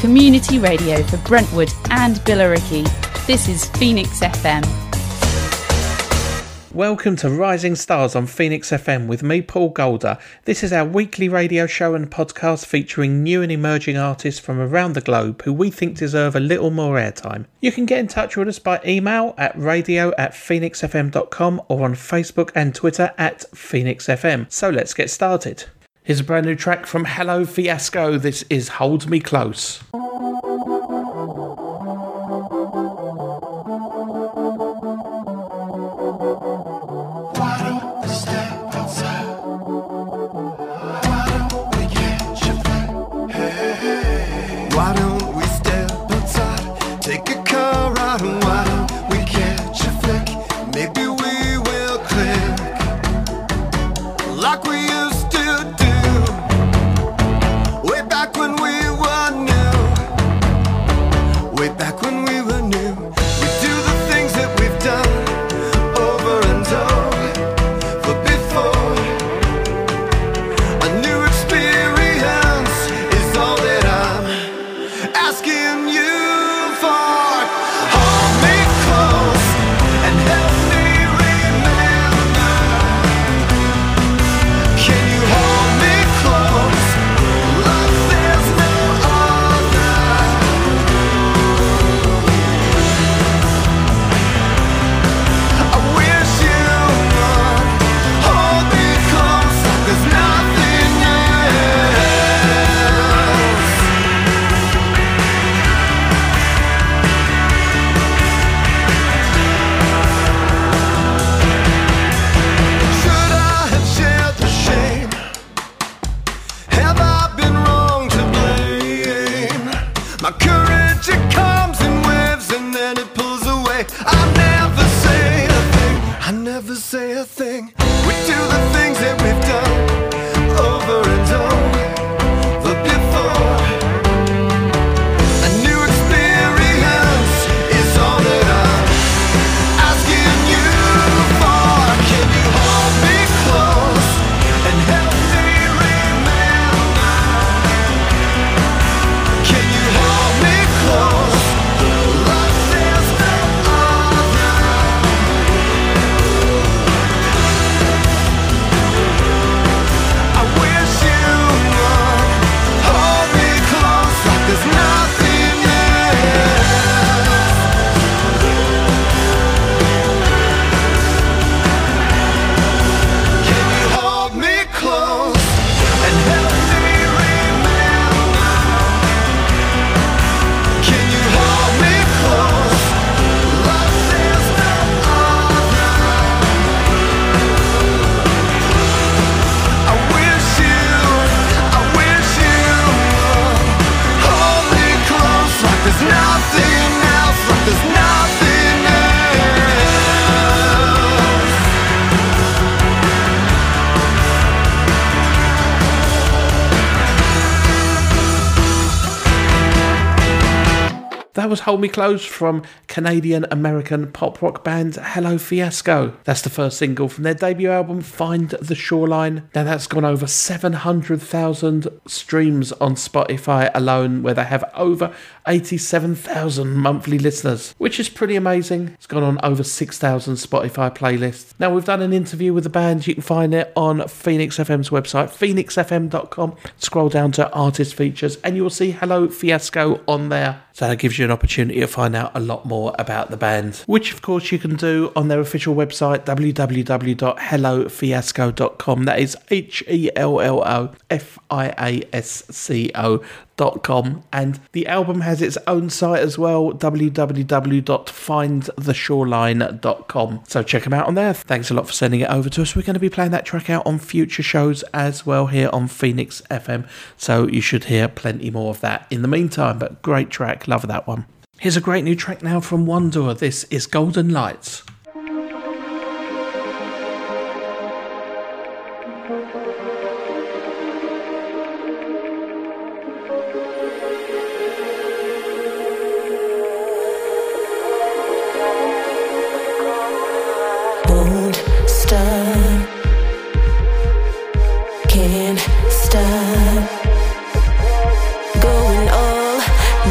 community radio for Brentwood and Billericay. This is Phoenix FM. Welcome to Rising Stars on Phoenix FM with me, Paul Golder. This is our weekly radio show and podcast featuring new and emerging artists from around the globe who we think deserve a little more airtime. You can get in touch with us by email at radio@phoenixfm.com or on Facebook and Twitter at PhoenixFM. So let's get started. Here's a brand new track from Hello Fiasco. This is Hold Me Close. That was Hold Me Close from Canadian-American pop rock band Hello Fiasco. That's the first single from their debut album, Find the Shoreline. Now that's gone over 700,000 streams on Spotify alone, where they have over 87,000 monthly listeners, which is pretty amazing. It's gone on over 6,000 Spotify playlists. Now we've done an interview with the band. You can find it on Phoenix FM's website, phoenixfm.com. Scroll down to artist features and you will see Hello Fiasco on there. So that gives you an opportunity to find out a lot more about the band, which of course you can do on their official website, www.hellofiasco.com. That is HELLOFIASCO.com. And the album has its own site as well, www.findtheshoreline.com. So check them out on there. Thanks a lot for sending it over to us. We're going to be playing that track out on future shows as well here on Phoenix FM. So you should hear plenty more of that in the meantime. But great track. Love that one. Here's a great new track now from Wanderer. This is Golden Lights. Won't stop, can't stop, going all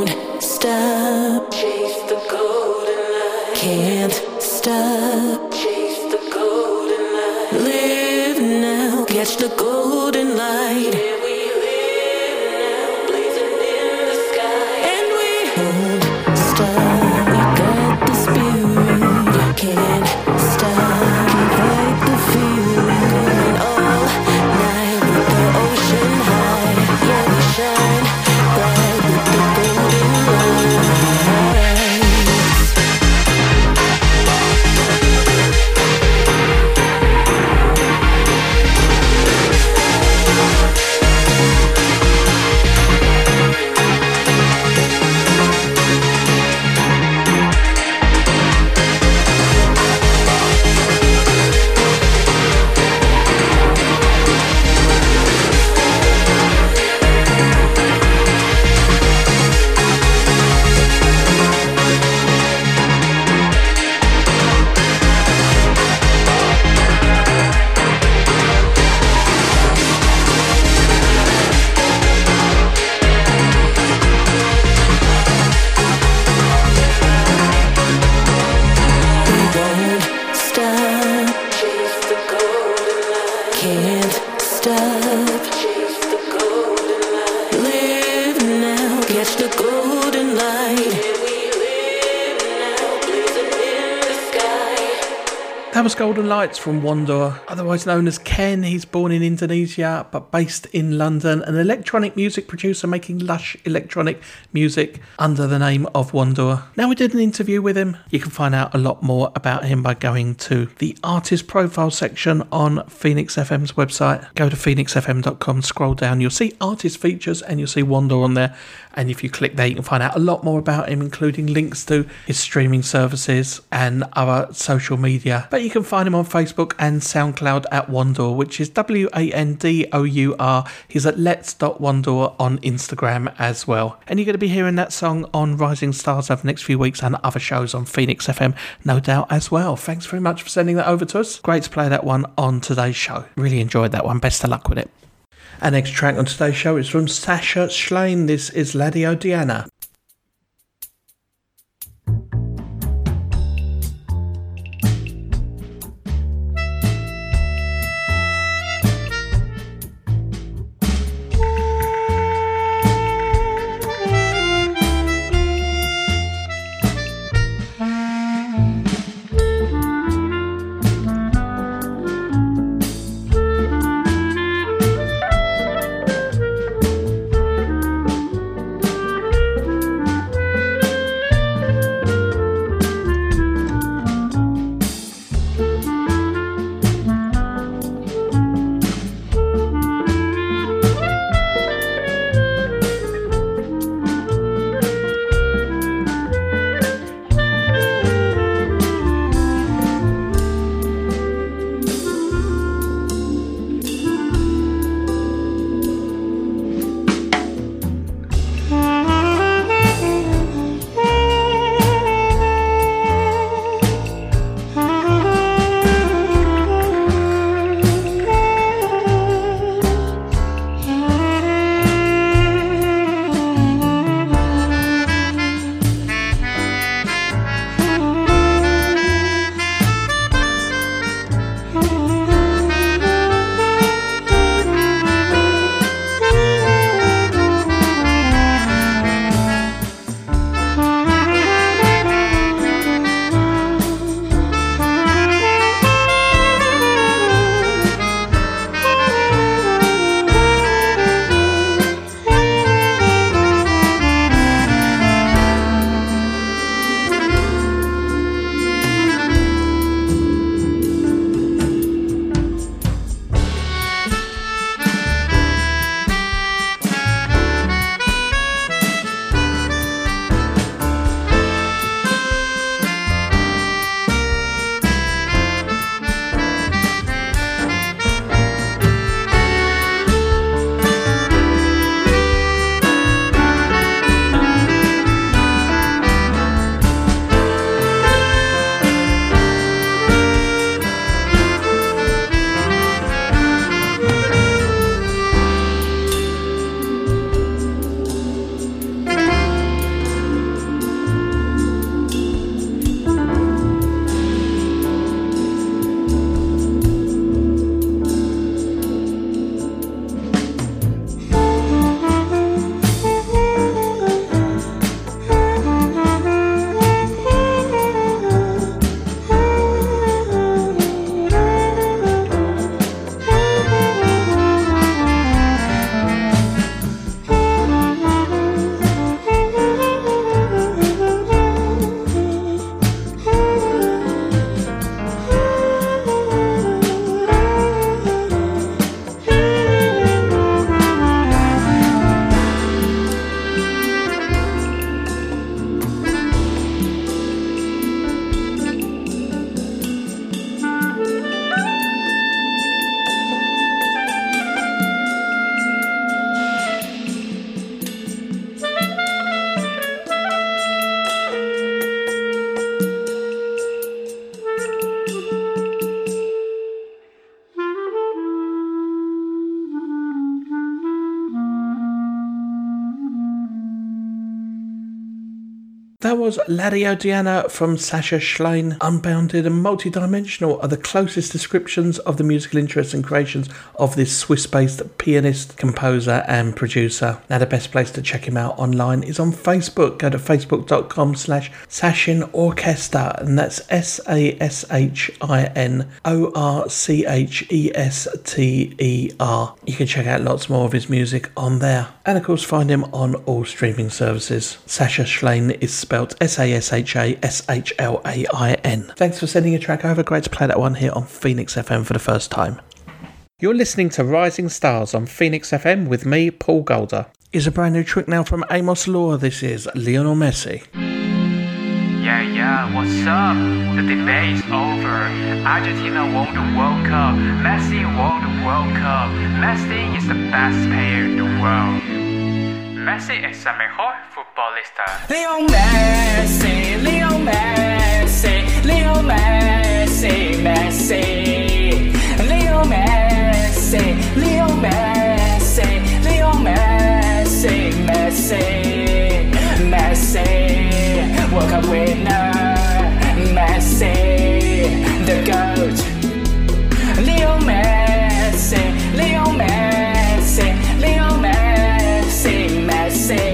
won't stop. Chase the golden light. Can't stop. Chase the golden light. Live now, catch the golden light. Here we live now, blazing in the sky. And we won't stop. We got the spirit. Can't stop. Fight the feeling. Going all night with the ocean high. Yeah, we shine bright with the golden light. That was Golden Lights from Wondor, otherwise known as Ken. He's born in Indonesia but based in London, an electronic music producer making lush electronic music under the name of Wondor. Now, we did an interview with him. You can find out a lot more about him by going to the artist profile section on Phoenix FM's website. Go to phoenixfm.com, scroll down, you'll see artist features and you'll see Wondor on there. And if you click there, you can find out a lot more about him, including links to his streaming services and other social media. But you can find him on Facebook and SoundCloud at Wondor, which is WANDOUR. He's at Let's.Wondor on Instagram as well. And you're going to be hearing that song on Rising Stars over the next few weeks and other shows on Phoenix FM, no doubt as well. Thanks very much for sending that over to us. Great to play that one on today's show. Really enjoyed that one. Best of luck with it. Our next track on today's show is from Sasha Schlein. This is Ladio Diana. That was Ladio Diana from Sasha Schlein. Unbounded and multidimensional are the closest descriptions of the musical interests and creations of this Swiss-based pianist, composer and producer. Now the best place to check him out online is on Facebook. Go to facebook.com/Sashin Orchester, and that's SASHINORCHESTER. You can check out lots more of his music on there. And of course find him on all streaming services. Sasha Schlein is spelled SASHASHLAIN. Thanks for sending a track over. Great to play that one here on Phoenix FM for the first time. You're listening to Rising Stars on Phoenix FM with me, Paul Golder. Here's a brand new track now from Amos Law. This is Lionel Messi. Yeah, what's up? The debate is over. Argentina won the World Cup. Messi won the World Cup. Messi is the best player in the world. Messi es el mejor futbolista. Leo Messi, Leo Messi, Leo Messi, Messi. Leo Messi, Leo Messi, Leo Messi, Messi. Messi, World Cup winner. Messi, the GOAT. Leo Messi, Leo Messi, Leo Messi, Messi.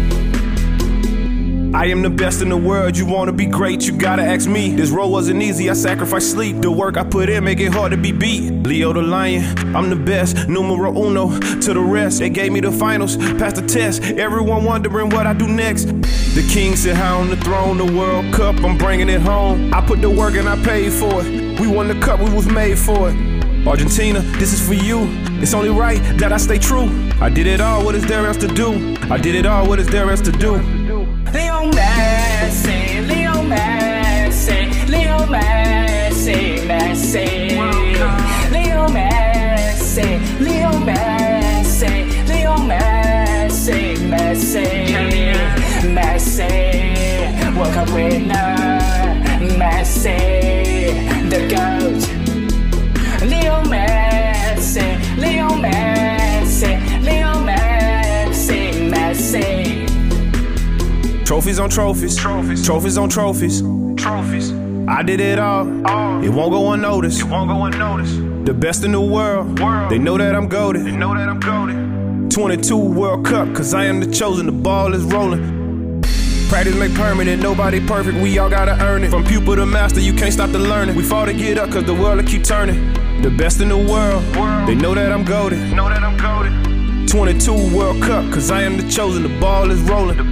I am the best in the world, you wanna be great, you gotta ask me. This road wasn't easy, I sacrificed sleep. The work I put in make it hard to be beat. Leo the Lion, I'm the best, numero uno to the rest. They gave me the finals, passed the test. Everyone wondering what I do next. The king sit high on the throne, the World Cup, I'm bringing it home. I put the work and I paid for it. We won the cup, we was made for it. Argentina, this is for you. It's only right that I stay true. I did it all, what is there else to do? I did it all, what is there else to do? Leo Messi, Leo Messi, Leo Messi, Messi. Leo Messi, Leo Messi, Leo Messi, Messi. Messi, World Cup winner. Messi, the GOAT. Leo Messi, Leo Messi, Leo Messi, Messi. Trophies on trophies, trophies on trophies. I did it all, it won't go unnoticed. The best in the world, they know that I'm goated. 22 World Cup, cause I am the chosen, the ball is rolling. Practice make permanent, nobody perfect, we all gotta earn it. From pupil to master, you can't stop the learning. We fall to get up, cause the world will keep turning. The best in the world, they know that I'm goated. 22 World Cup, cause I am the chosen, the ball is rolling. Leo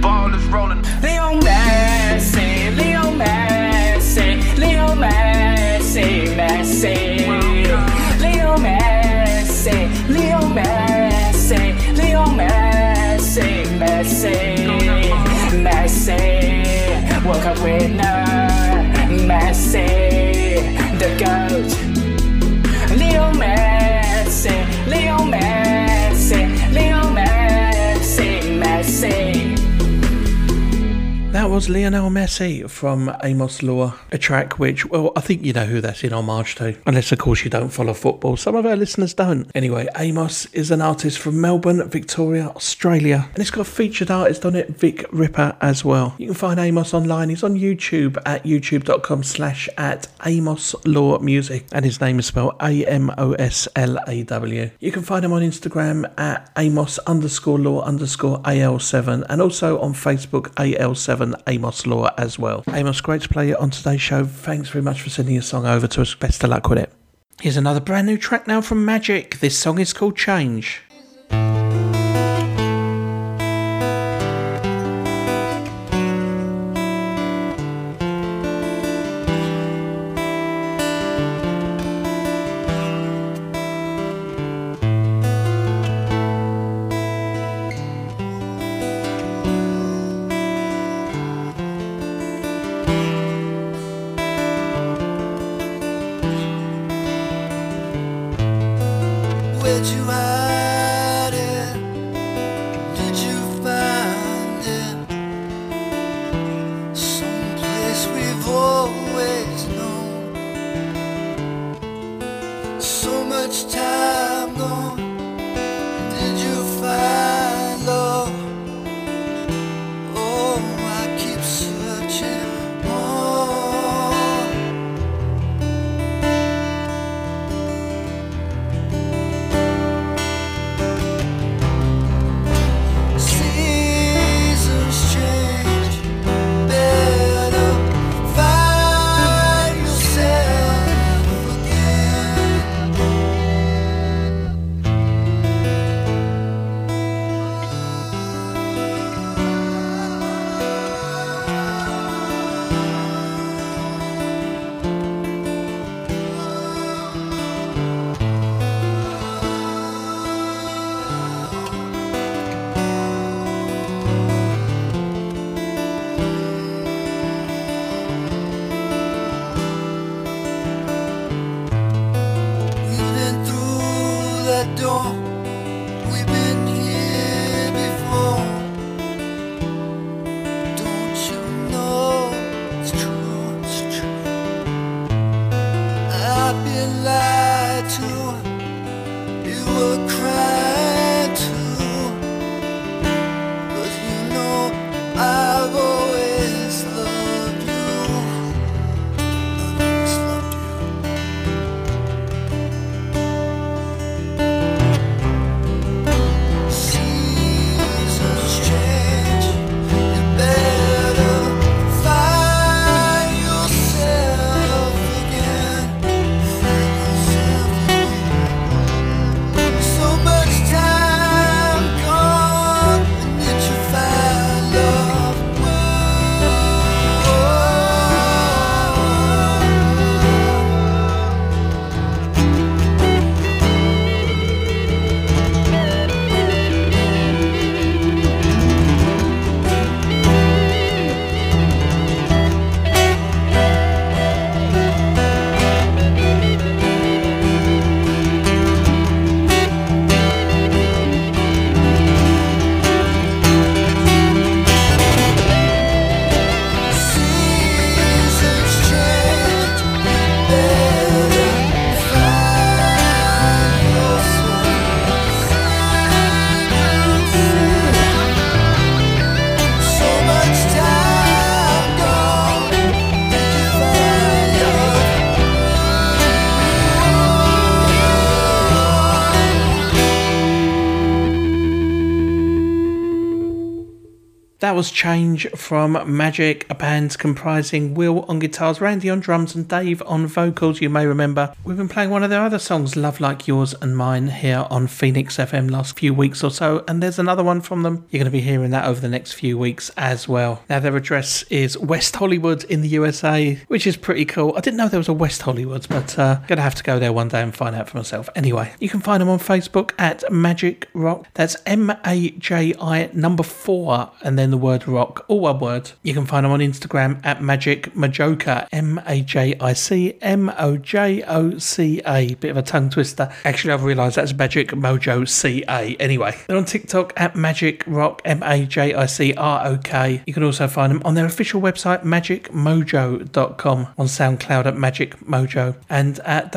Messi, Leo Messi, Leo Messi, Messi. Leo Messi, Leo Messi, Leo Messi, Messi. Messi, World Cup winner. Messi, the GOAT. Leo Messi, Leo Messi, Leo Messi, Messi. That was Lionel Messi from Amos Law, a track which, well, I think you know who that's in homage to, unless of course you don't follow football. Some of our listeners don't. Anyway, Amos is an artist from Melbourne, Victoria, Australia, and it's got a featured artist on it, Vic Ripper, as well. You can find Amos online. He's on YouTube at youtube.com/@Amos Law Music, and his name is spelled AMOSLAW. You can find him on Instagram at Amos_Law_AL7, and also on Facebook AL7 Amos Law as well. Amos, great to play it on today's show. Thanks very much for sending your song over to us. Best of luck with it. Here's another brand new track now from Magic. This song is called Change. Where'd you hide it? Did you find it? Someplace we've always known. So much time gone. Did you find love? Oh, I keep searching. door. We've been here before. Don't you know it's true, it's true. I've been lied to. You were crying too. But you know I've always loved you. Always loved you. Seasons change. You better find yourself again. So much time gone, and yet you find love. Seasons change, you better find yourself. So much time gone, did you find love? That was Change from Magic, a band comprising Will on guitars, Randy on drums and Dave on vocals. You may remember we've been playing one of their other songs, Love Like Yours and Mine, here on Phoenix FM last few weeks or so, and there's another one from them. You're going to be hearing that over the next few weeks as well. Now their address is West Hollywood in the USA, which is pretty cool. I didn't know there was a West Hollywood, but going to have to go there one day and find out for myself. Anyway, you can find them on Facebook at Magic Rock. That's MAJI4 and then the word rock, all one word. You can find them on Instagram at Magic Mojoca, MAJICMOJOCA. Bit of a tongue twister. Actually, I've realised that's Magic Mojo CA. Anyway, they're on TikTok at Magic Rock, MAJICROK. You can also find them on their official website, magicmojo.com, on SoundCloud at Magic Mojo, and at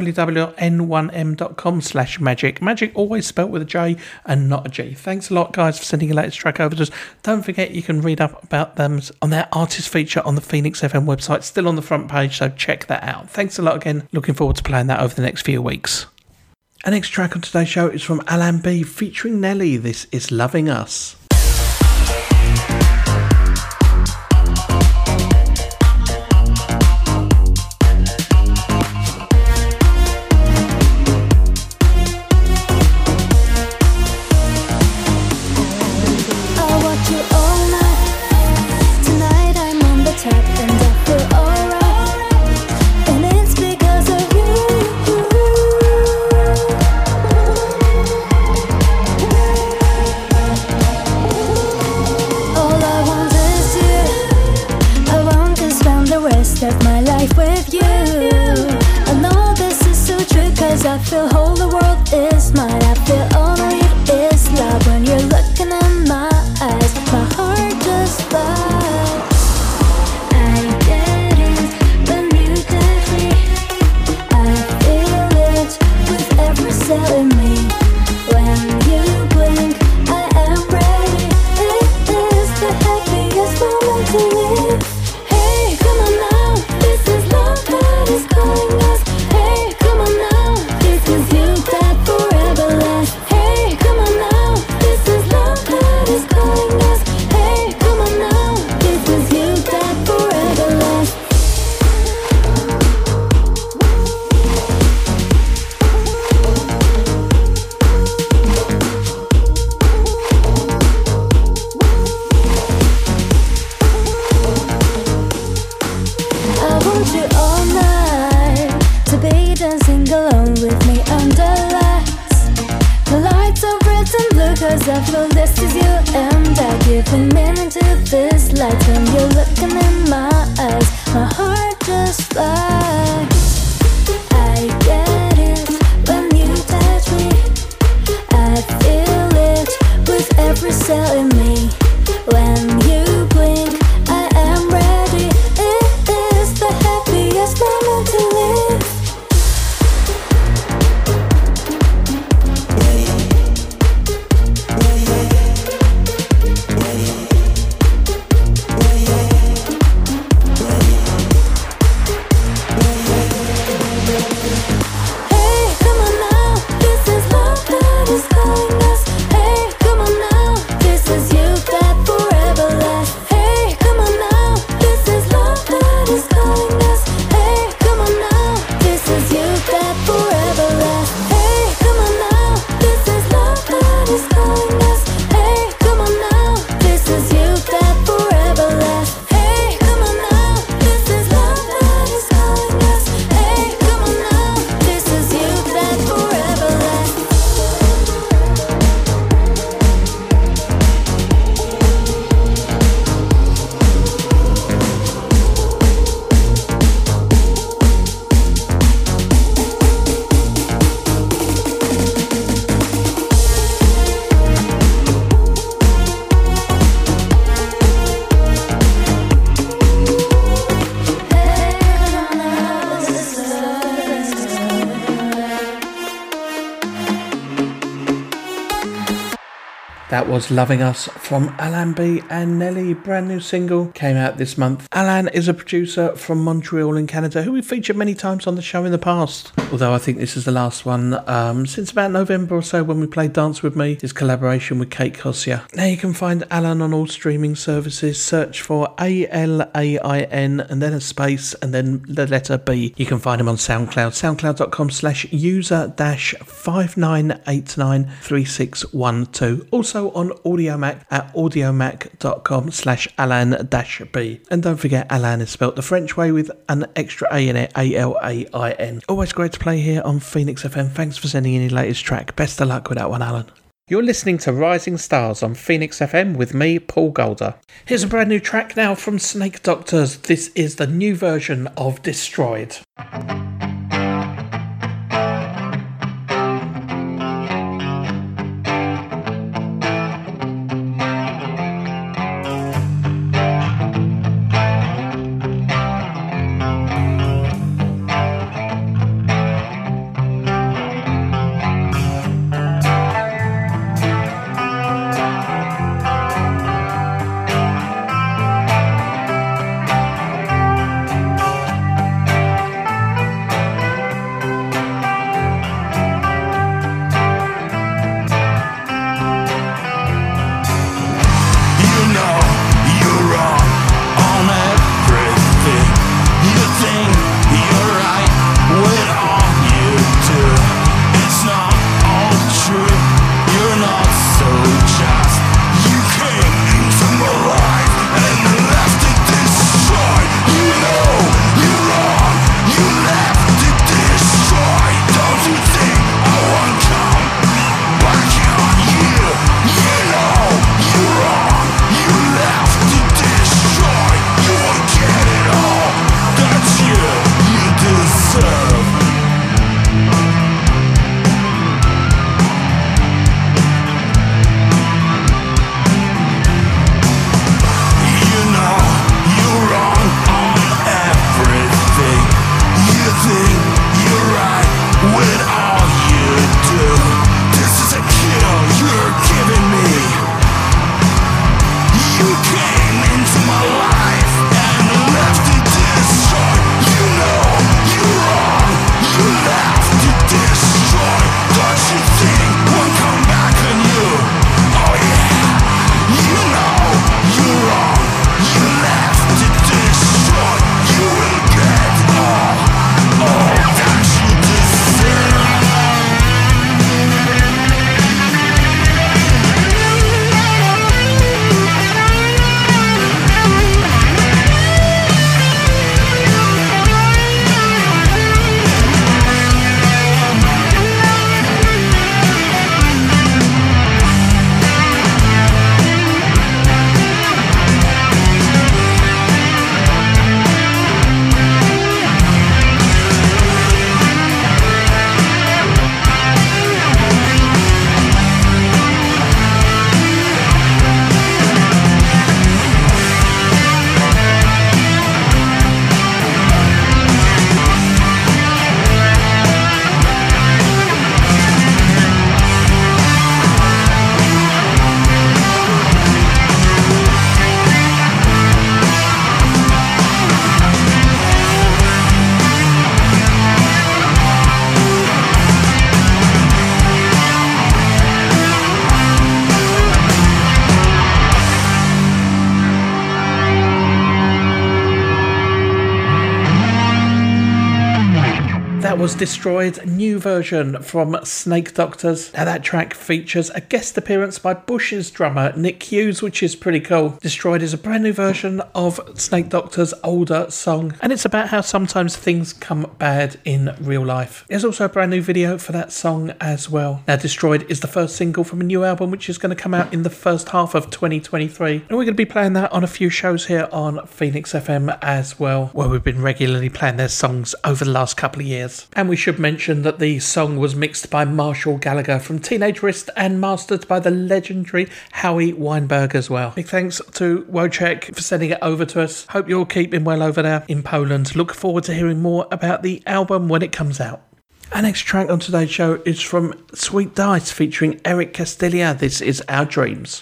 www.n1m.com/magic. Magic always spelt with a J and not a G. Thanks a lot, guys, for sending your latest track over to us. Don't forget you can read up about them on their artist feature on the Phoenix FM website, still on the front page, so check that out. Thanks a lot again. Looking forward to playing that over the next few weeks. Our next track on today's show is from Alan B featuring Nelly. This is Loving Us. Of my life with you. I know this is so true, cause I feel whole, the world is mine. I feel all I need is love. When you're looking in my eyes, my heart just flies. I get it when you touch me. I feel it with every cell in me. When you blink, I am ready. It is the happiest moment to me. Hey, come on now. This is love that is calling us. Hey, come on now. This is you that forever lasts. Hey, come on now. This is love that is calling us. Hey, come on now. This is you that forever lasts. I want you all night to be dancing alone with me under lights. The lights are red and blue, cause I feel this is you and I. Giving meaning to this light. When you're looking in my eyes, my heart just flies. I get it when you touch me. telling me when you blink, I am ready. It is the happiest moment to live. Hey, come on now, this is love that is calling us. Hey, come on now, this is you that forever lasts. Hey, come on now, this is love that is calling us. Hey, come on now, this is you that forever lasts. Hey, come on now, this is love that is calling us. Hey, come on now, this is you that forever lasts. Hey, come on now, this is love that is calling us. Hey, come on now, this is you that forever lasts. That was Loving Us from Alan B and Nelly. Brand new single came out this month. Alan is a producer from Montreal in Canada who we've featured many times on the show in the past. Although I think this is the last one since about November or so when we played Dance With Me, his collaboration with Kate Kossia. Now you can find Alan on all streaming services. Search for ALAIN and then a space and then the letter B. You can find him on SoundCloud, soundcloud.com/user-59893612. Also on AudioMac at audiomac.com/Alan-B. And don't forget, Alan is spelt the French way with an extra A in it, ALAIN. Always great to play here on Phoenix FM. Thanks for sending in your latest track. Best of luck with that one, Alan. You're listening to Rising Stars on Phoenix FM with me, Paul Golder. Here's a brand new track now from Snake Doctors. This is the new version of Destroyed. That was Destroyed, new version from Snake Doctors. Now that track features a guest appearance by Bush's drummer Nick Hughes, which is pretty cool. Destroyed is a brand new version of Snake Doctor's older song, and it's about how sometimes things come bad in real life. There's also a brand new video for that song as well. Now Destroyed is the first single from a new album which is going to come out in the first half of 2023, and we're going to be playing that on a few shows here on Phoenix FM as well, where we've been regularly playing their songs over the last couple of years. And we should mention that the song was mixed by Marshall Gallagher from Teenage Wrist and mastered by the legendary Howie Weinberg as well. Big thanks to Wojciech for sending it over to us. Hope you're keeping well over there in Poland. Look forward to hearing more about the album when it comes out. Our next track on today's show is from Sweet Dice featuring Eric Castilla. This is Our Dreams.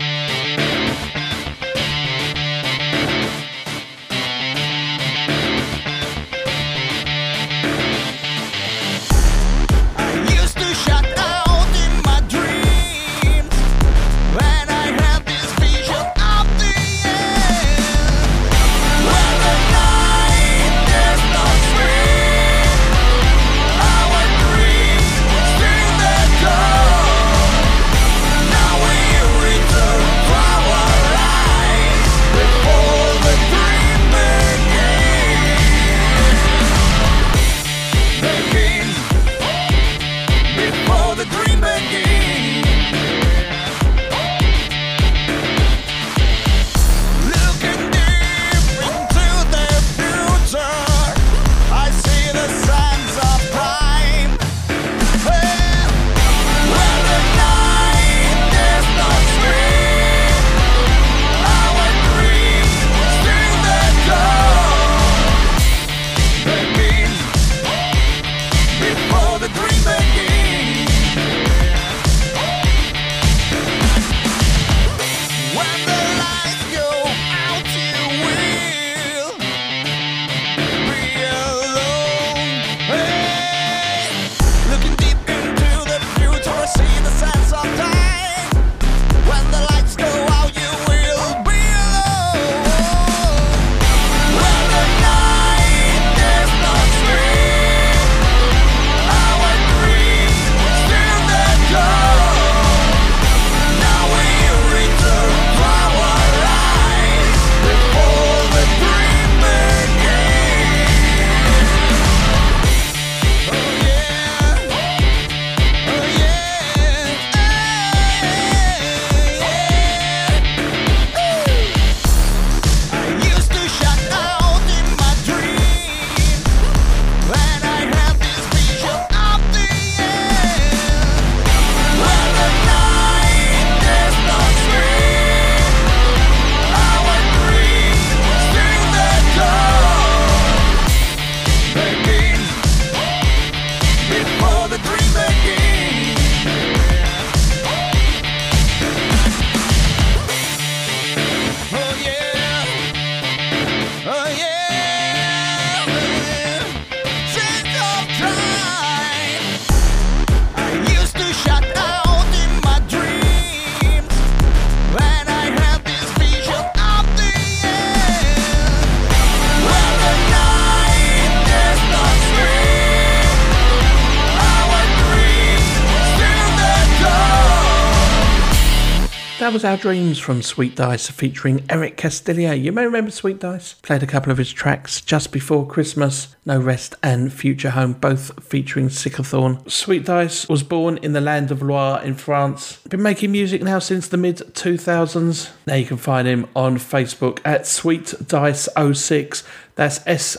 That was Our Dreams from Sweet Dice featuring Eric Castilla. You may remember Sweet Dice. Played a couple of his tracks just before Christmas, No Rest and Future Home, both featuring Sickathorn. Sweet Dice was born in the land of Loire in France. Been making music now since the mid-2000s. Now you can find him on Facebook at Sweet Dice 06. That's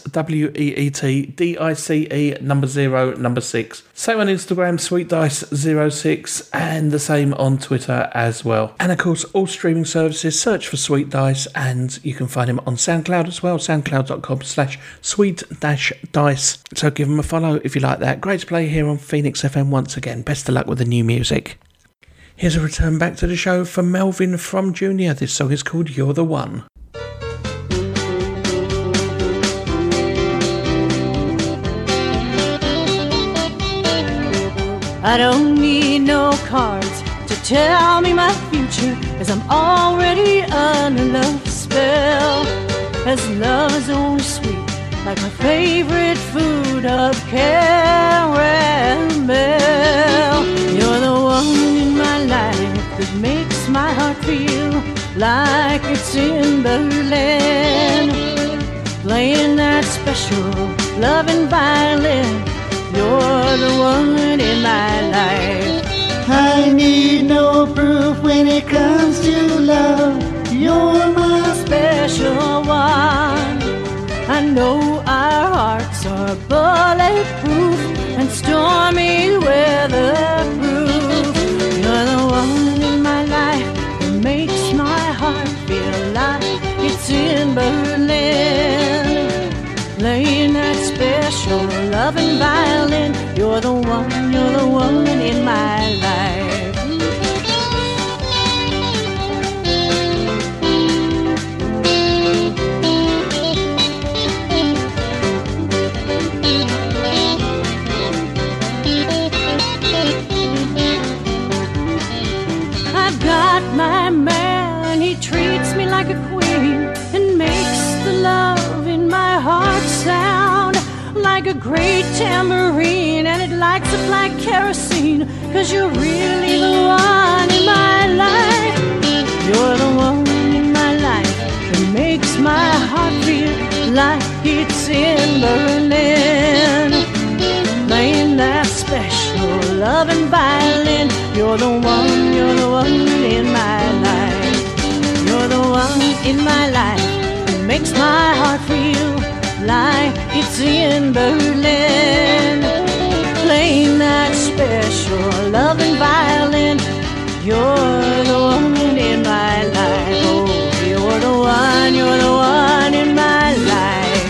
SWEETDICE 6. Same on Instagram, Sweet Dice 06, and the same on Twitter as well. And of course, all streaming services, search for Sweet Dice, and you can find him on SoundCloud as well, soundcloud.com/sweet-dice. So give him a follow if you like that. Great to play here on Phoenix FM once again. Best of luck with the new music. Here's a return back to the show from Melvin from Junior. This song is called You're the One. I don't need no cards to tell me my future, 'cause I'm already under love spell. As love is only sweet like my favorite food of caramel. You're the one in my life that makes my heart feel like it's in Berlin. Playing that special loving violin. You're the one in my life. I need no proof when it comes to love. You're my special one. I know our hearts are bulletproof and stormy weatherproof. You're the one in my life that makes my heart feel like it's in Berlin. Playing that special loving violin. You're the one in my life. I've got my man, he treats me like a queen and makes the love in my heart sound like a great tambourine, and it lights up like kerosene, 'cause you're really the one in my life. You're the one in my life that makes my heart feel like it's in Berlin. Playing that special loving violin. You're the one in my life. You're the one in my life that makes my heart feel like it's in Berlin. Playing that special loving violin. You're the one in my life. Oh, you're the one in my life.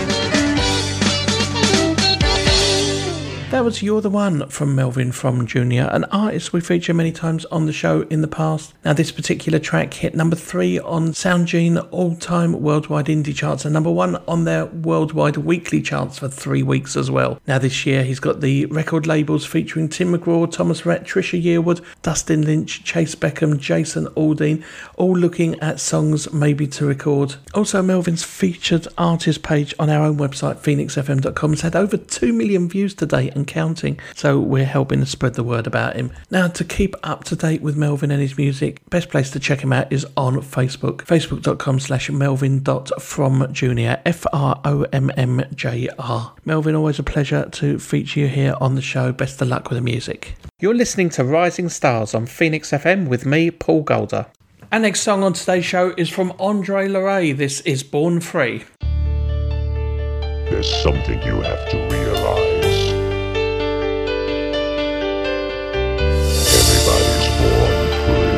That was You're the One from Melvin From Jr., an artist we feature many times on the show in the past. Now, this particular track hit number 3 on Soundgene all-time worldwide indie charts and number 1 on their worldwide weekly charts for 3 weeks as well. Now, this year he's got the record labels featuring Tim McGraw, Thomas Rhett, Trisha Yearwood, Dustin Lynch, Chase Beckham, Jason Aldean, all looking at songs maybe to record. Also, Melvin's featured artist page on our own website, phoenixfm.com, has had over 2 million views today and counting, so we're helping to spread the word about him. Now, to keep up to date with Melvin and his music, best place to check him out is on Facebook, facebook.com/melvin.fromjr, FROMMJR. Melvin, always a pleasure to feature you here on the show. Best of luck with the music. You're listening to Rising Stars on Phoenix FM with me, Paul Golder. Our next song on today's show is from Andre Larray. This is Born Free. There's something you have to realize. Everybody's born free.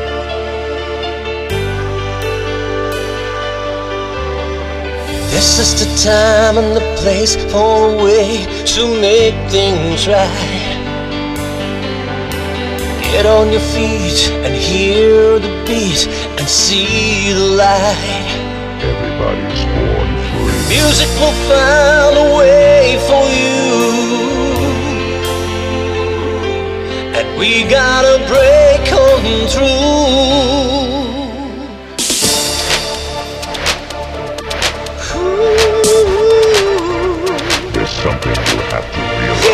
This is the time and the place for a way to make things right. Get on your feet and hear the beat and see the light. Everybody's born free. Music will find a way for you, and we gotta break on through. There's something you have to realize.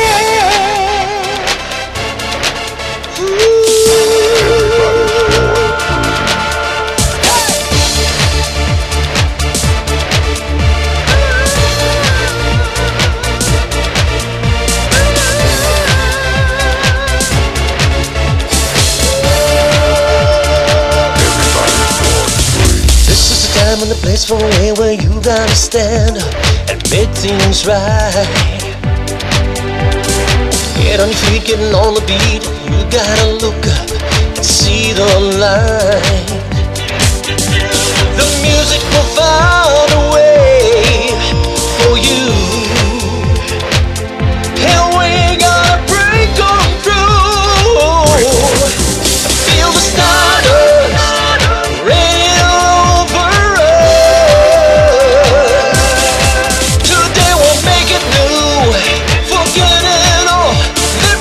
And the place for a way where you gotta stand up and make things right. Get on your feet, getting on the beat. You gotta look up and see the light. The music will find a way for you, and we gotta break on through. Feel the stardust raining over us. Today we'll make it new, forgetting all that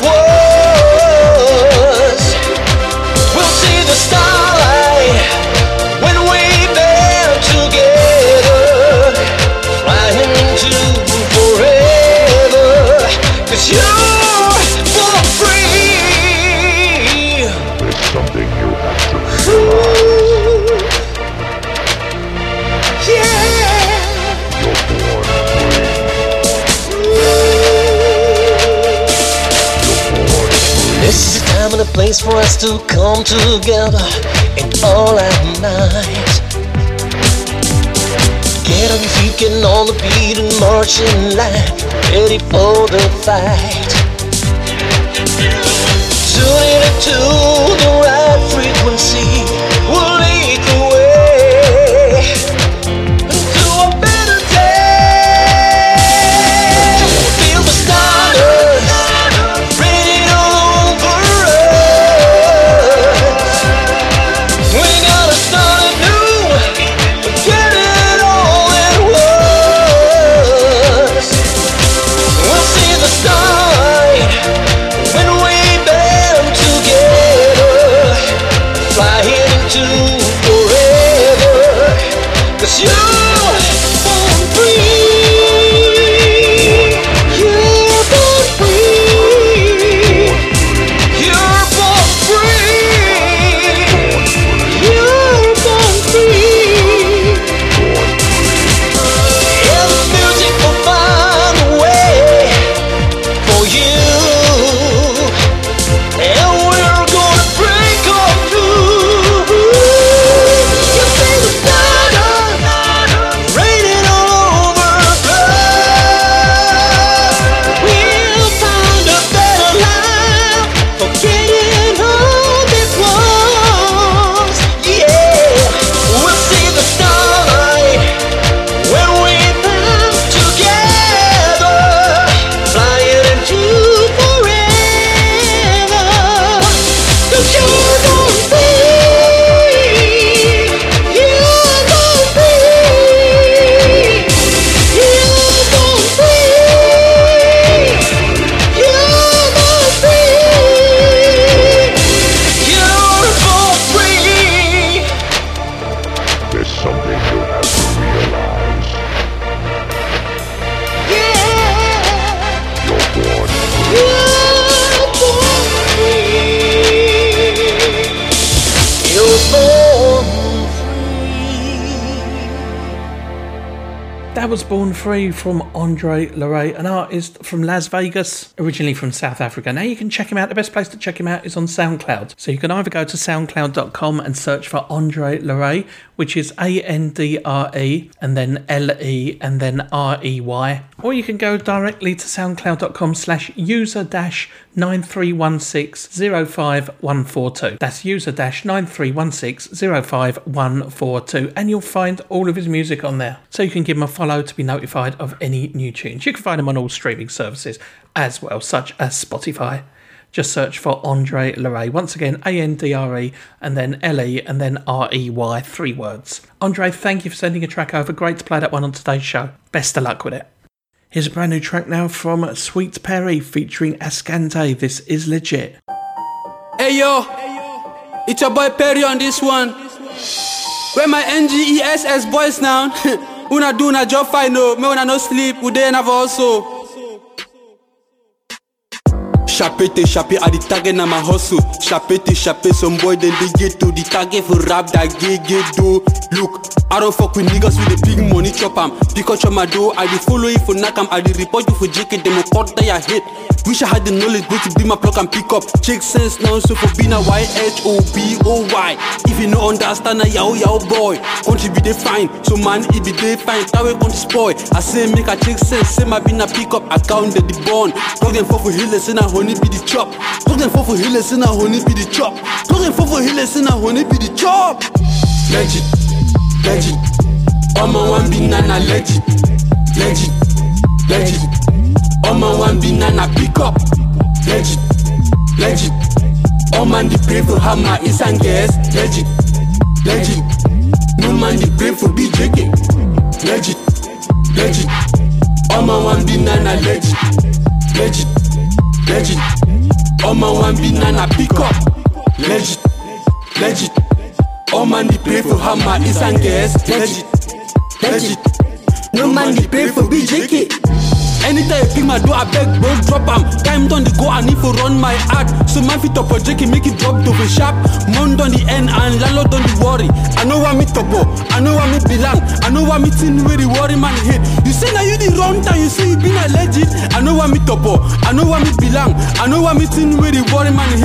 was. We'll see the starlight when we band together. place for us to come together and all at night. Get on your feet, getting on the beat and marching line, ready for the fight. Tuning into the right frequency will lead the way to a better day. Feel the stardust raining over us. We gotta start anew, forget it all at once. We'll see the starlight when we band together, flying into forever. 'Cause you're born free. You're born free. You're born free. You're born free. And the music will find a way for you. And we're gonna break on through. You see the stardust raining all over us. We'll find a better life, forgetting all that was. Yeah, we'll see the starlight when we band together, flying into forever. 'Cause you're born free. You're born free. You're born free. You're born free. You're born free. There's something you have to realize. Yeah. You're born free. You're born free. You're born That was Born Free from Andre Larray, an artist from Las Vegas, originally from South Africa. Now you can check him out. The best place to check him out is on SoundCloud. So you can either go to soundcloud.com and search for Andre Larray, which is ANDRE and then LE and then REY. Or you can go directly to soundcloud.com/user-931605142. That's user-931605142. And you'll find all of his music on there. So you can give him a follow to be notified of any new tunes. You can find him on all streaming services as well, such as Spotify. Just search for Andre Larray. Once again, ANDRE and then LE and then REY, 3 words. Andre, thank you for sending a track over. Great to play that one on today's show. Best of luck with it. Here's a brand new track now from Sweet Perry featuring Ascante. This is legit. Hey yo, it's your boy Perry on this one. Where my NGESS boys now? Una do na job fine no, me una no sleep, we dey never also. Chapete, I the target na my hustle. Chapete, some boy then they get to the target for rap that get do. Look, I don't fuck with niggas with the big money chop am. Because of my dough, I dey follow you for knock am. I dey report you for JK, them cut that ya hit. Wish I had the knowledge, but to be my plug and pick up. Check sense now, so for being a YHOBOY. If you no understand a yao boy, country be dey fine, so man it be dey fine. That way country spoil. I say make a check sense, say my be na pick up. I counted the bond. Talk them for healers and a honey be the chop. Talk them for healers and a honey be the chop. Talk them for healers and a honey be the chop. Legit. I'm a one banana legit. I'm a one banana pick up. Legit. Oh man, the pray for hammer is and gas. Legit. No man, the pray for BJK. Legit. I'm a one banana legit. I'm a one banana pick up. Legit. Oh man, the pray for hammer is and gas. Legit. No man, the pray for BJK. Anytime you pick my door, I beg, bro, drop am. Time done the go, I need to run my ad. So man fit up a JK, make it drop to the sharp. Mon done the end and Lalo done the worry. I know what me topo, I know what me belong. I know what me tin where the worry man hit. You say now you the wrong time, you say you been a legit. I know what me topo, I know what me belong. I know what me tin where the worry man hit.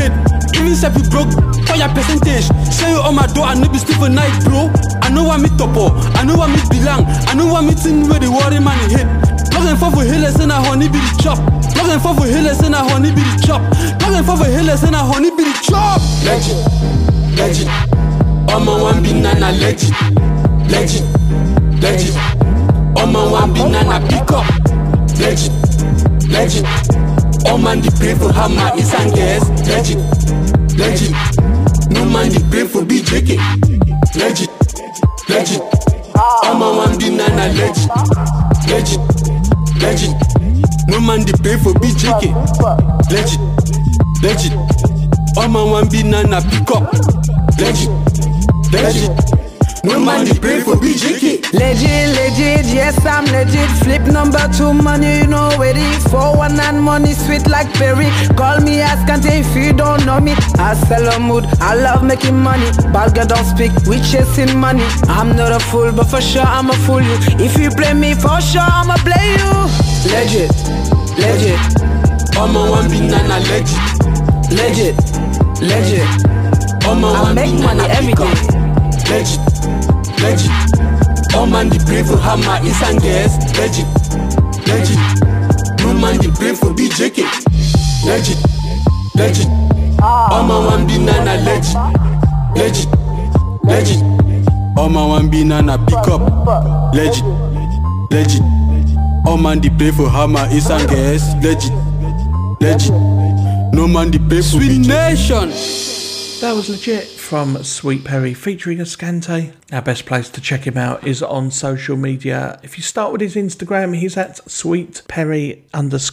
Even if you broke, for your percentage. Say you on my door, I know be sleep for night, bro. I know what me topo, I know what me belong, I know what me thing where the worry man hit. Plug and for hillers and a honey be the chop. Plug and for hillers and a honey be the chop. Plug and for hillers and a honey be the chop. Legend, legend. I'm a one banana legend, legend, legend. I'm a one banana pick up, legend, legend. Oh man, the pray for hammer is and gas, legend, legend. No man, the pray for BJK, legend, legend. I'm a one banana legend, legend, legend. No man, the pray for BJK, legend, legend. I'm a one banana pick up, legend, legend. No man, the pray for BJK. Legit, legit, yes I'm legit. Flip number 2 money, you know where it is. 419 money, sweet like berry. Call me ask and if you don't know me. I sell a mood, I love making money. Balga don't speak, we chasing money. I'm not a fool, but for sure I'ma fool you. If you play me, for sure I'ma play you. Legit, legit. I'm a one banana legit, legit, legit. I'm a I make money every day. Legit, legit. Oh man, the pray for hammer is and gas, legit, legit. No man, the pray for BJK, legit, legit. Oh man, one banana legit, legit, legit. Oh man, one banana pick up, legit, legit. Oh man, the pray for hammer is and gas, legit, legit. No man, the pray for Sweet Nation. That was legit from Sweet Perry featuring Ascante. Our best place to check him out is on social media. If you start with his Instagram, he's at sweetperry_n,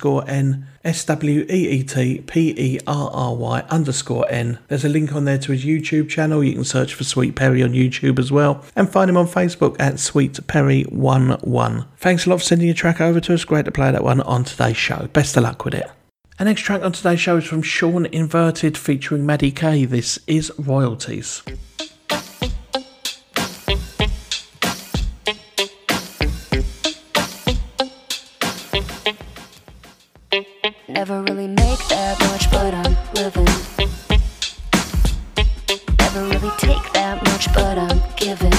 SWEETPERRY_N. There's a link on there to his YouTube channel. You can search for Sweet Perry on YouTube as well. And find him on Facebook at sweetperry11. Thanks a lot for sending your track over to us. Great to play that one on today's show. Best of luck with it. Our next track on today's show is from Sean Inverted featuring Maddie K. This is Royalties. Never really make that much, but I'm living. Never really take that much, but I'm giving.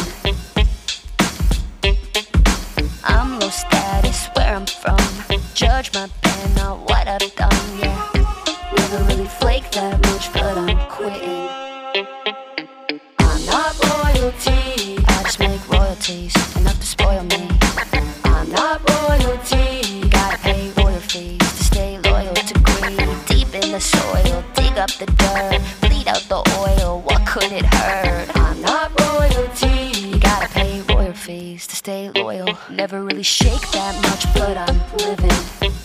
I'm low status where I'm from. Judge my pen, not what I've done, yeah. Never really flake that much, but I'm quitting. I'm not royalty, I just make royalties, enough to spoil me. I'm not royalty, you gotta pay lawyer fees to stay loyal to greed. Deep in the soil, dig up the dirt, bleed out the oil, what could it hurt? I'm not royalty, you gotta pay lawyer fees to stay loyal. Never really shake that much, but I'm living.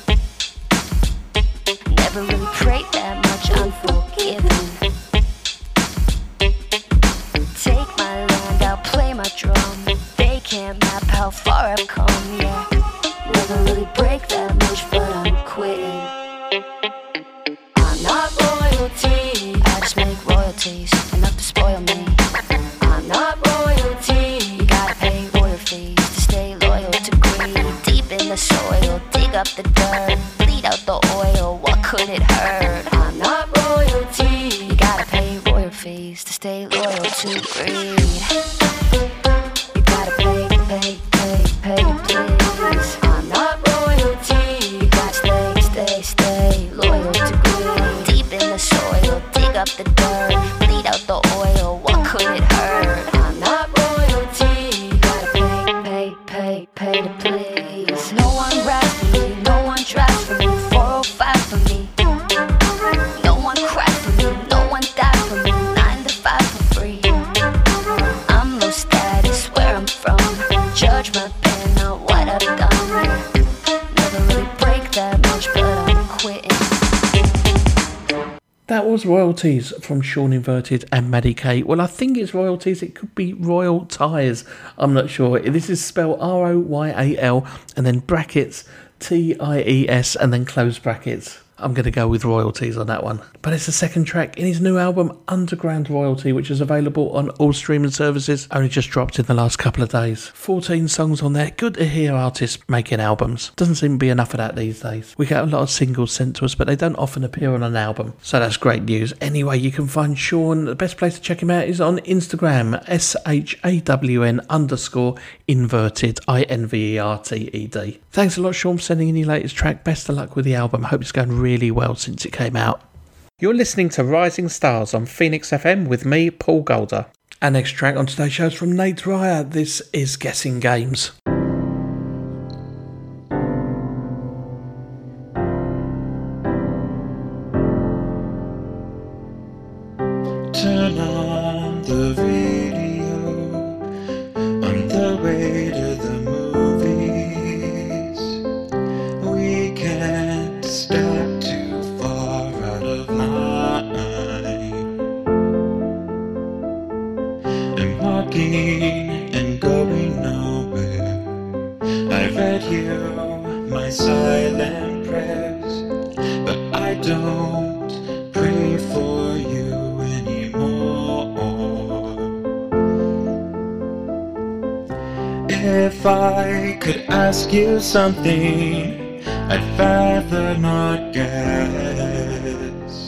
Never really pray that much, unforgiven. Take my land, I'll play my drum. They can't map how far I've come, yeah. Never really break that much, but I'm quitting. I'm not royalty, I just make royalties, enough to spoil me. I'm not royalty, you gotta pay lawyer fees to stay loyal to greed. Deep in the soil, dig up the dirt, bleed out the oil, what could it hurt? I'm not royalty, you gotta pay lawyer fees to stay loyal to greed. You gotta pay to please. I'm not royalty, you gotta stay loyal to greed. Deep in the soil, dig up the dirt, bleed out the oil, what could it hurt? I'm not royalty, you gotta pay to please. No one raps for me, no one drives for me, 405 for me. No one cried for me, no one died for me, 9 to 5 for free. I'm low status where I'm from, judge my pen, not what I've done. Never really break that much, but I'm quitting. That was Royalties from Sean Inverted and Maddie K. Well, I think it's royalties. It could be royal ties. I'm not sure. This is spelled Royal and then brackets TIES and then close brackets. I'm going to go with royalties on that one. But it's the second track in his new album, Underground Royalty, which is available on all streaming services. Only just dropped in the last couple of days. 14 songs on there. Good to hear artists making albums. Doesn't seem to be enough of that these days. We get a lot of singles sent to us, but they don't often appear on an album. So that's great news. Anyway, you can find Sean. The best place to check him out is on Instagram, SHAWN_inverted Thanks a lot, Sean, for sending in your latest track. Best of luck with the album. Hope it's going really well since it came out. You're listening to Rising Stars on Phoenix FM with me, Paul Golder. Our next track on today's show is from Nate Ryer. This is Guessing Games. Turn on the radio on the way to the movies. We can't step too far out of line. I'm walking and going nowhere. I read you my silent prayers, but I don't pray for you anymore. If I could ask you something I'd rather not guess,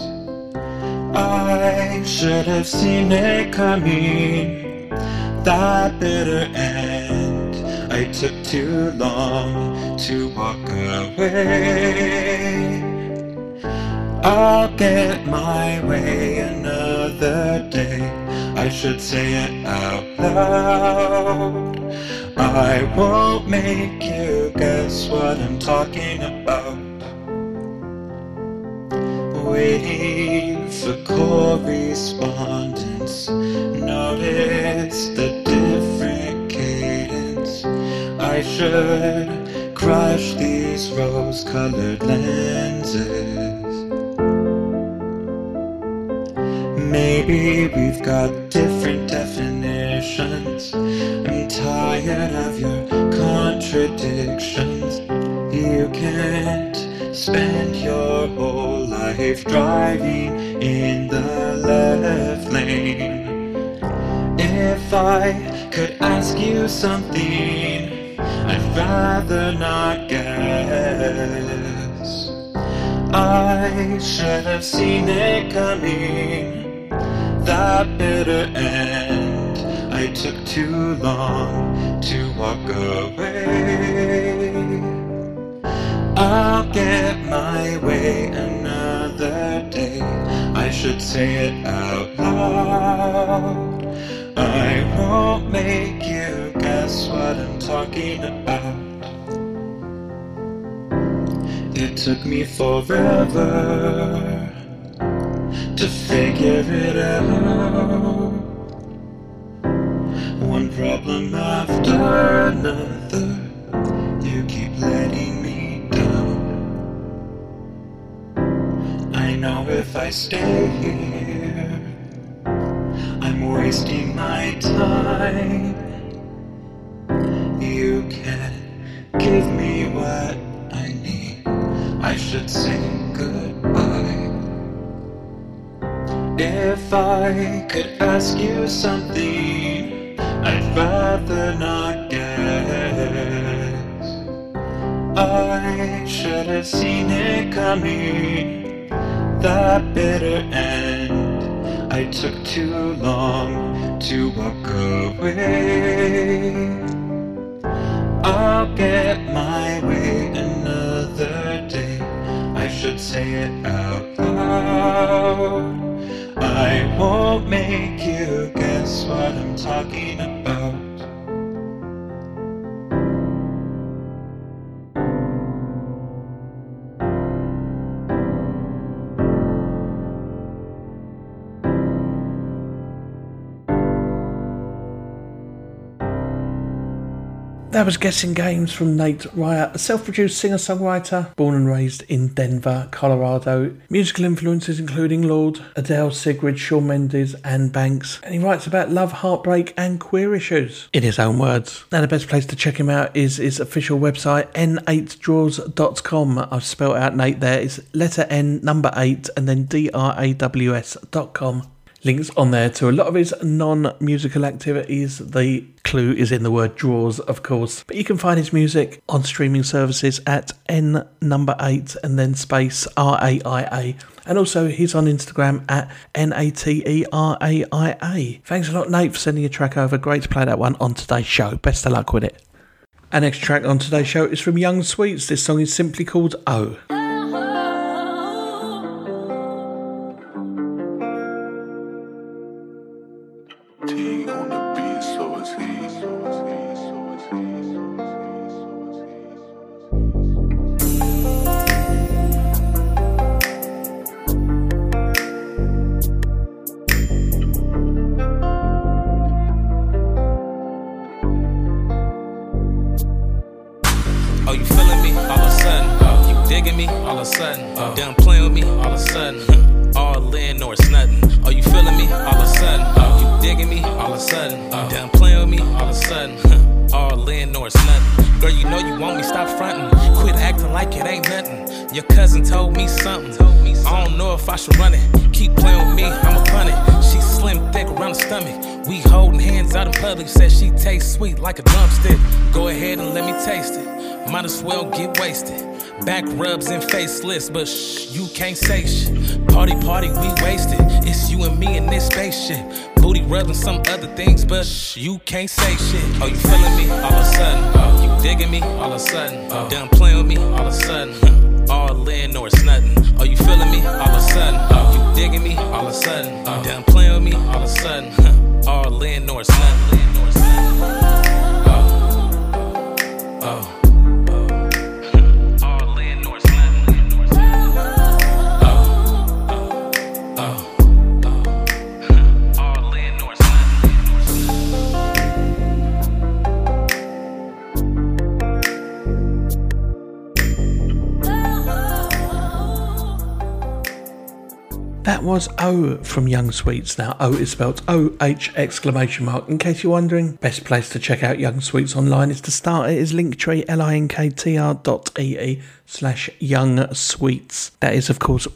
I should have seen it coming, that bitter end. I took too long to walk away. I'll get my way another day. I should say it out loud. I won't make you guess what I'm talking about. Waiting for correspondence. Notice the different cadence. I should crush these rose-colored lenses. Maybe we've got different definitions. I'm tired of your contradictions. You can't spend your whole life driving in the left lane. If I could ask you something I'd rather not guess, I should have seen it coming, that bitter end. I took too long to walk away. I'll get my way another day. I should say it out loud. I won't make you guess what I'm talking about. It took me forever to figure it out. One problem after another, you keep letting me down. I know if I stay here, I'm wasting my time. You can't give me what I need. I should say goodbye. If I could ask you something I'd rather not guess, I should have seen it coming, that bitter end. I took too long to walk away. I'll get my way another day. I should say it out loud. I won't make you guess what I'm talking about. That was Guessing Games from Nate Ryer, a self-produced singer-songwriter born and raised in Denver, Colorado. Musical influences including Lorde, Adele, Sigrid, Shawn Mendes and Banks. And he writes about love, heartbreak and queer issues, in his own words. Now the best place to check him out is his official website, n8draws.com. I've spelled out Nate there. It's letter N, number 8 and then DRAWS.com. Links on there to a lot of his non-musical activities. The clue is in the word draws, of course. But you can find his music on streaming services at N number 8 and then space RAIA. And also he's on Instagram at NATERAIA. Thanks a lot, Nate, for sending a track over. Great to play that one on today's show. Best of luck with it. Our next track on today's show is from Young Sweets. This song is simply called Oh. Like a drumstick, go ahead and let me taste it. Might as well get wasted. Back rubs and faceless, but shh, you can't say shit. Party, we wasted. It's you and me in this spaceship. Booty rubs and some other things, but shh, you can't say shit. Oh, you feeling me? All of a sudden. Oh, you digging me? All of a sudden. Oh, done playing with me? All of a sudden. All in or it's nothing. Oh, you feeling me? All of a sudden. Oh, you digging me? All of a sudden. Oh, done playing with me? All of a sudden. All in or it's nothing. That was O from Young Sweets. Now O is spelled O-H exclamation mark. In case you're wondering, best place to check out Young Sweets online is to start it is Linktree, linktr.ee/Young Sweets. That is of course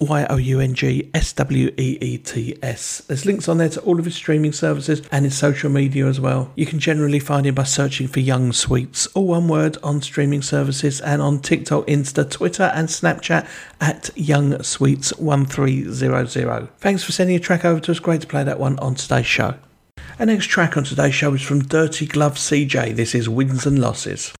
YOUNGSWEETS. There's links on there to all of his streaming services and his social media as well. You can generally find him by searching for Young Sweets, all one word, on streaming services and on TikTok, Insta, Twitter and Snapchat at Young Sweets 1300. Thanks for sending a track over to us. Great to play that one on today's show. Our next track on today's show is from Dirty Glove CJ. This is Wins and Losses.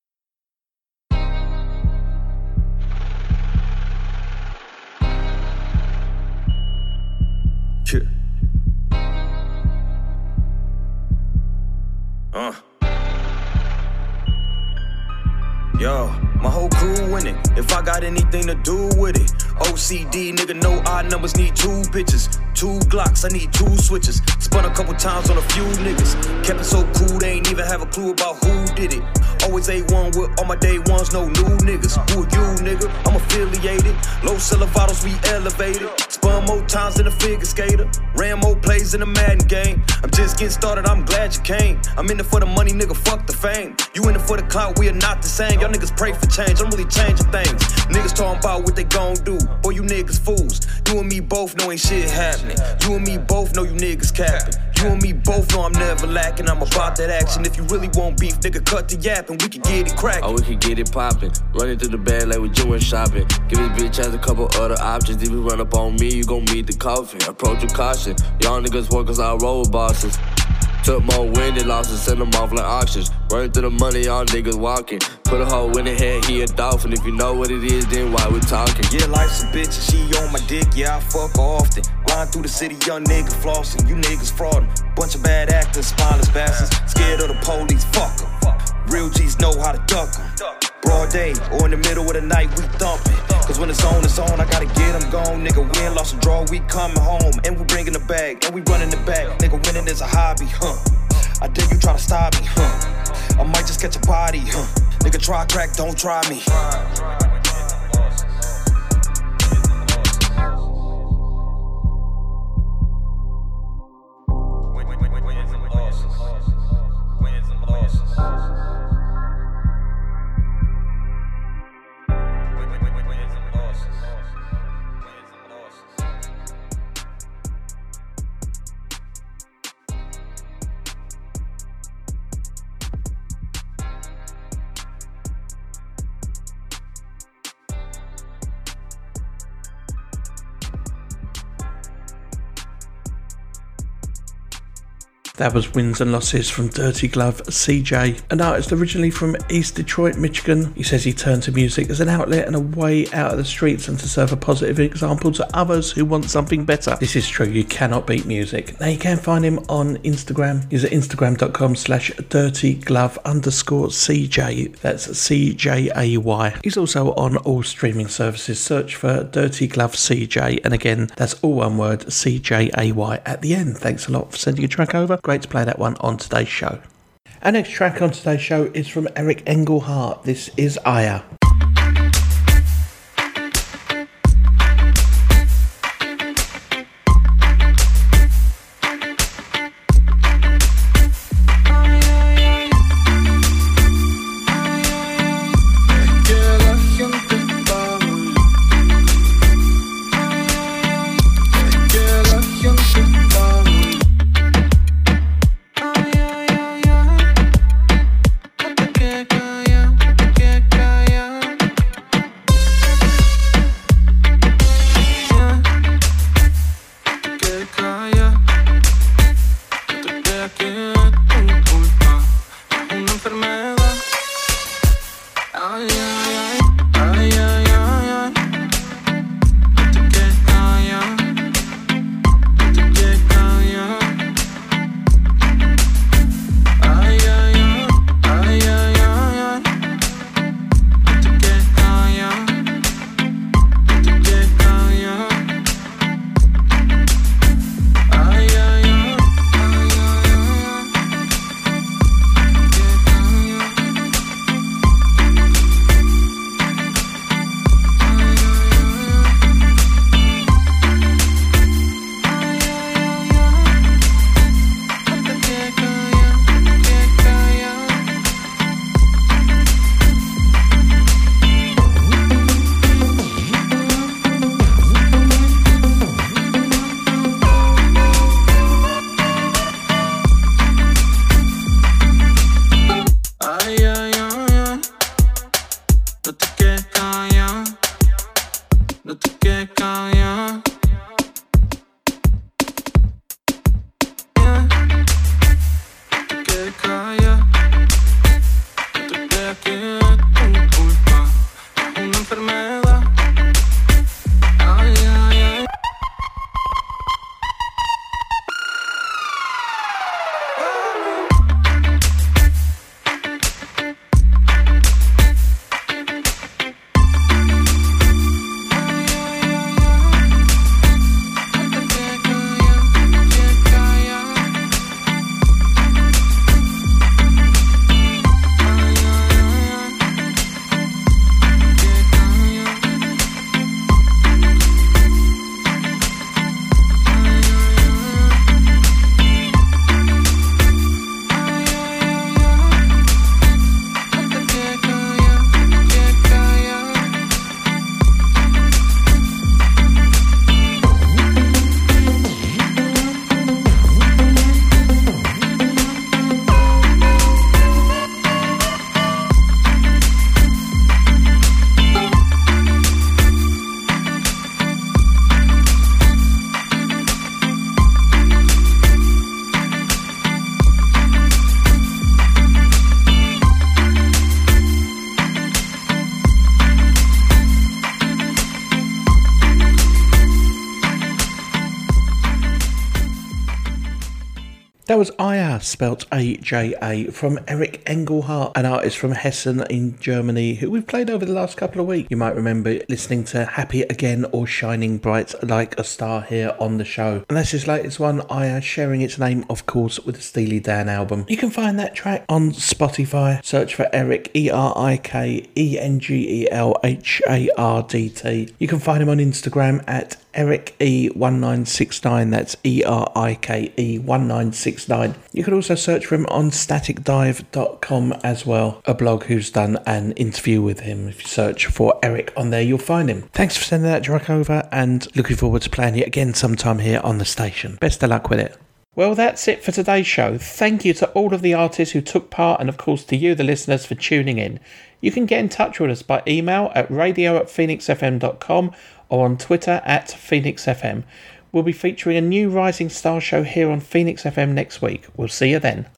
Yo, my whole crew winning. If I got anything to do with it, OCD, nigga, no odd numbers, need 2 bitches, 2 Glocks, I need 2 switches. Spun a couple times on a few niggas. Kept it so cool, they ain't even have a clue about who did it. Always A1 with all my day ones, no new niggas. Who are you, nigga? I'm affiliated. Low Silvados, we elevated. Spun more times than a figure skater. Ran more plays in the Madden game. I'm just getting started, I'm glad you came. I'm in it for the money, nigga, fuck the fame. You in it for the clout, we are not the same. Y'all niggas pray for change, I'm really changing things. Niggas talking about what they gon' do. Boy, you niggas fools. You and me both know ain't shit happening. You and me both know you niggas capping. You and me both know I'm never lacking. I'm about that action. If you really want beef, nigga, cut the yap and we can get it cracking. Oh, we can get it poppin'. Running through the bag like we doing shopping. Give this bitch ass a couple other options. If you run up on me, you gon' meet the coffin. Approach with caution. Y'all niggas work cause I roll with bosses. Took more win than losses, send them off like auctions. Running through the money, y'all niggas walking. Put a hoe in the head, he a dolphin. If you know what it is, then why we talking? Yeah, life's a bitch and she on my dick, yeah, I fuck her often. Riding through the city, young nigga flossing. You niggas fraudin'. Bunch of bad actors, spineless bastards. Scared of the police, fuck em. Real G's know how to duck em. Broad day, or in the middle of the night, we thumping. Cause when it's on, I gotta get them gone. Nigga, win, lost, or draw, we coming home. And we bringing the bag, and we running the back. Nigga, winning is a hobby, huh? I dare you try to stop me, I might just catch a body, Nigga try crack, don't try me. That was Wins and Losses from Dirty Glove CJ, an artist originally from East Detroit, Michigan. He says he turned to music as an outlet and a way out of the streets and to serve a positive example to others who want something better. This is true, you cannot beat music. Now you can find him on Instagram. He's at instagram.com/dirtyglove_CJ. That's CJAY. He's also on all streaming services. Search for Dirty Glove CJ, and again, that's all one word, CJAY at the end. Thanks a lot for sending a track over. Great to play that one on today's show. Our next track on today's show is from Eric Engelhardt. This is Aya. That was Aya, spelt A-J-A, from Eric Engelhardt, an artist from Hessen in Germany, who we've played over the last couple of weeks. You might remember listening to Happy Again or Shining Bright Like a Star here on the show. And that's his latest one, Aya, sharing its name, of course, with the Steely Dan album. You can find that track on Spotify. Search for Eric, ERIKENGELHARDT. You can find him on Instagram at EricE1969, that's ERIKE1969. You can also search for him on staticdive.com as well, a blog who's done an interview with him. If you search for Eric on there, you'll find him. Thanks for sending that track over, and looking forward to playing it again sometime here on the station. Best of luck with it. Well, that's it for today's show. Thank you to all of the artists who took part, and of course to you, the listeners, for tuning in. You can get in touch with us by email at radio@phoenixfm.com or on Twitter at PhoenixFM. We'll be featuring a new Rising Star show here on Phoenix FM next week. We'll see you then.